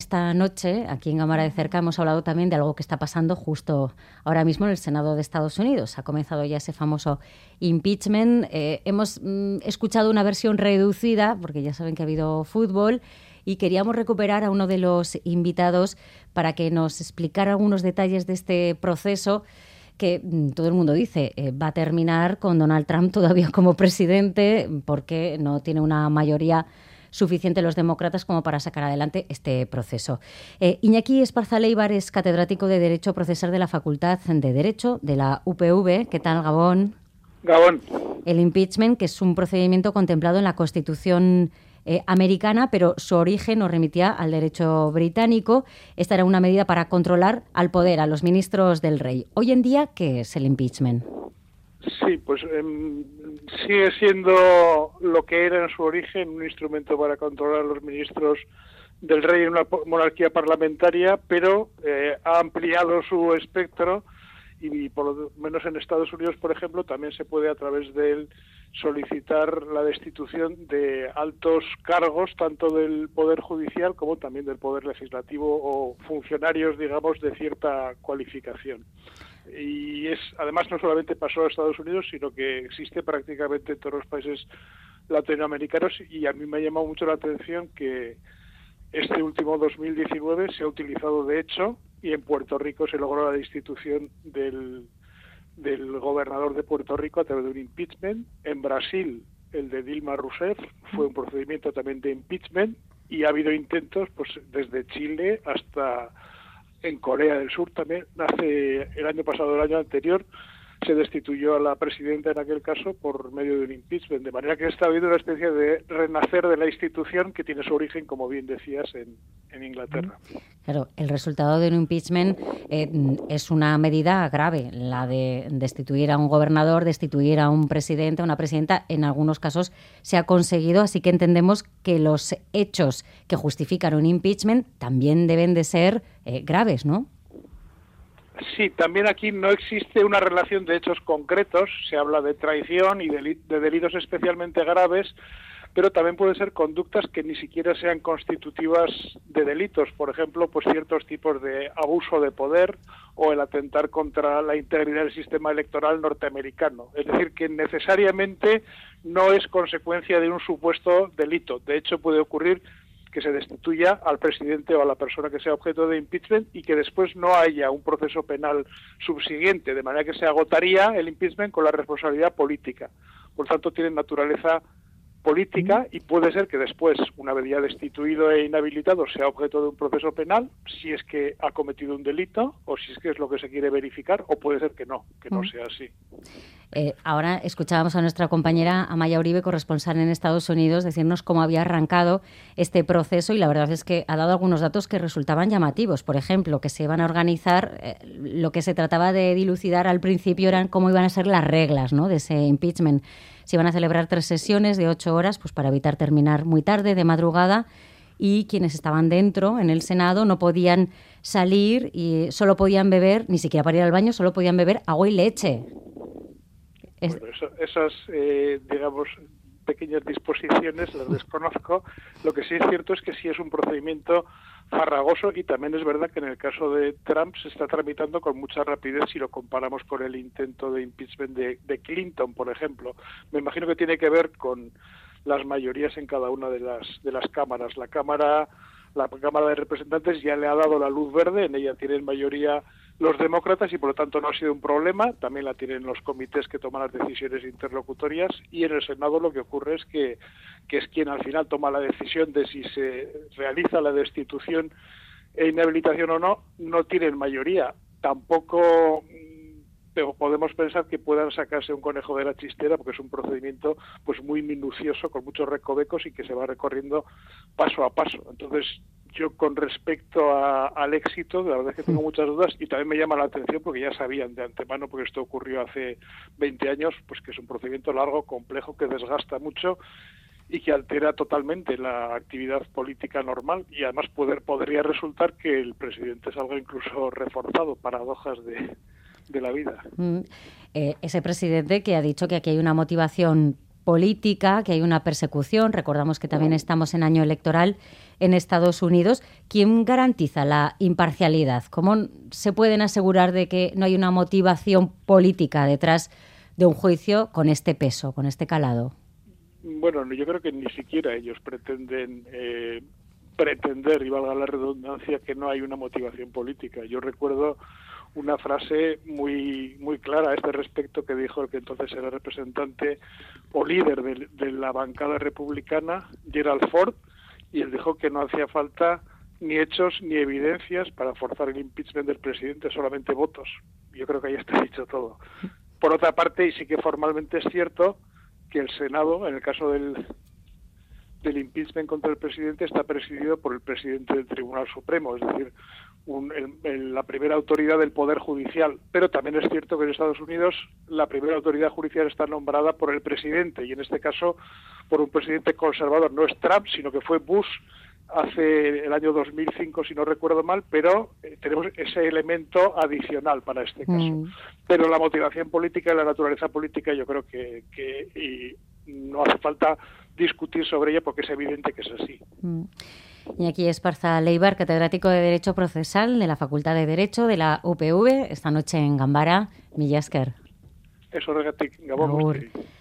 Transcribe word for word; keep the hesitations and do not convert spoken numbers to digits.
Esta noche, aquí en Cámara de Cerca, hemos hablado también de algo que está pasando justo ahora mismo en el Senado de Estados Unidos. Ha comenzado ya ese famoso impeachment. Eh, hemos mm, escuchado una versión reducida, porque ya saben que ha habido fútbol, y queríamos recuperar a uno de los invitados para que nos explicara algunos detalles de este proceso que mm, todo el mundo dice eh, va a terminar con Donald Trump todavía como presidente, porque no tiene una mayoría suficiente los demócratas como para sacar adelante este proceso. Eh, Iñaki Esparza Leibar es catedrático de Derecho Procesal de la Facultad de Derecho de la U P V. ¿Qué tal, Gabón? Gabón. El impeachment, que es un procedimiento contemplado en la Constitución eh, americana, pero su origen nos remitía al derecho británico. Esta era una medida para controlar al poder, a los ministros del rey. Hoy en día, ¿qué es el impeachment? Sí, pues eh, sigue siendo lo que era en su origen, un instrumento para controlar a los ministros del rey en una monarquía parlamentaria, pero eh, ha ampliado su espectro y por lo menos en Estados Unidos, por ejemplo, también se puede a través de él solicitar la destitución de altos cargos, tanto del Poder Judicial como también del Poder Legislativo o funcionarios, digamos, de cierta cualificación. Y es, además, no solamente pasó a Estados Unidos, sino que existe prácticamente en todos los países latinoamericanos, y a mí me ha llamado mucho la atención que este último dos mil diecinueve se ha utilizado de hecho, y en Puerto Rico se logró la destitución del, del gobernador de Puerto Rico a través de un impeachment. En Brasil, el de Dilma Rousseff fue un procedimiento también de impeachment, y ha habido intentos pues desde Chile hasta en Corea del Sur también. Hace el año pasado, el año anterior, se destituyó a la presidenta en aquel caso por medio de un impeachment, de manera que está habiendo una especie de renacer de la institución que tiene su origen, como bien decías, en, en Inglaterra. Claro, el resultado de un impeachment eh, es una medida grave, la de destituir a un gobernador, destituir a un presidente, a una presidenta. En algunos casos se ha conseguido, así que entendemos que los hechos que justifican un impeachment también deben de ser eh, graves, ¿no? Sí, también aquí no existe una relación de hechos concretos, se habla de traición y de, de delitos especialmente graves, pero también pueden ser conductas que ni siquiera sean constitutivas de delitos, por ejemplo, pues ciertos tipos de abuso de poder o el atentar contra la integridad del sistema electoral norteamericano. Es decir, que necesariamente no es consecuencia de un supuesto delito. De hecho, puede ocurrir que se destituya al presidente o a la persona que sea objeto de impeachment y que después no haya un proceso penal subsiguiente, de manera que se agotaría el impeachment con la responsabilidad política. Por tanto, tiene naturaleza política y puede ser que después, una vez ya destituido e inhabilitado, sea objeto de un proceso penal, si es que ha cometido un delito o si es que es lo que se quiere verificar, o puede ser que no, que no sea así. Eh, ahora escuchábamos a nuestra compañera Amaya Uribe, corresponsal en Estados Unidos, decirnos cómo había arrancado este proceso, y la verdad es que ha dado algunos datos que resultaban llamativos. Por ejemplo, que se iban a organizar, eh, lo que se trataba de dilucidar al principio eran cómo iban a ser las reglas, ¿no?, de ese impeachment. Se iban a celebrar tres sesiones de ocho horas, pues para evitar terminar muy tarde, de madrugada, y quienes estaban dentro, en el Senado, no podían salir y solo podían beber, ni siquiera para ir al baño, solo podían beber agua y leche. Es... Bueno, eso, esas, eh, digamos, pequeñas disposiciones las desconozco. Lo que sí es cierto es que sí es un procedimiento farragoso, y también es verdad que en el caso de Trump se está tramitando con mucha rapidez si lo comparamos con el intento de impeachment de, de Clinton, por ejemplo. Me imagino que tiene que ver con las mayorías en cada una de las de las cámaras. La cámara la Cámara de Representantes ya le ha dado la luz verde, en ella tienen mayoría los demócratas y por lo tanto no ha sido un problema. También la tienen los comités que toman las decisiones interlocutorias, y en el Senado lo que ocurre es que, que es quien al final toma la decisión de si se realiza la destitución e inhabilitación o no. No tienen mayoría. Tampoco pero podemos pensar que puedan sacarse un conejo de la chistera, porque es un procedimiento pues muy minucioso, con muchos recovecos y que se va recorriendo paso a paso. Entonces, yo con respecto a, al éxito, la verdad es que tengo muchas dudas, y también me llama la atención porque ya sabían de antemano, porque esto ocurrió hace veinte años, pues que es un procedimiento largo, complejo, que desgasta mucho y que altera totalmente la actividad política normal, y además poder, podría resultar que el presidente salga incluso reforzado, paradojas de, de la vida. Mm, eh, ese presidente que ha dicho que aquí hay una motivación política, que hay una persecución. Recordamos que también estamos en año electoral en Estados Unidos. ¿Quién garantiza la imparcialidad? ¿Cómo se pueden asegurar de que no hay una motivación política detrás de un juicio con este peso, con este calado? Bueno, yo creo que ni siquiera ellos pretenden eh, pretender, y valga la redundancia, que no hay una motivación política. Yo recuerdo una frase muy muy clara a este respecto que dijo el que entonces era representante o líder de, de la bancada republicana, Gerald Ford, y él dijo que no hacía falta ni hechos ni evidencias para forzar el impeachment del presidente, solamente votos. Yo creo que ahí está dicho todo. Por otra parte, y sí que formalmente es cierto, que el Senado, en el caso del, del impeachment contra el presidente, está presidido por el presidente del Tribunal Supremo, es decir, un, el, el, la primera autoridad del Poder Judicial. Pero también es cierto que en Estados Unidos la primera autoridad judicial está nombrada por el presidente, y en este caso por un presidente conservador. No es Trump, sino que fue Bush hace el año dos mil cinco, si no recuerdo mal, pero eh, tenemos ese elemento adicional para este caso. Mm. Pero la motivación política y la naturaleza política yo creo que, que y no hace falta discutir sobre ella porque es evidente que es así. Mm. Iñaki Esparza Leibar, catedrático de Derecho Procesal de la Facultad de Derecho de la U P V, esta noche en Ganbara. Mila esker. Eso regatik, Gabon.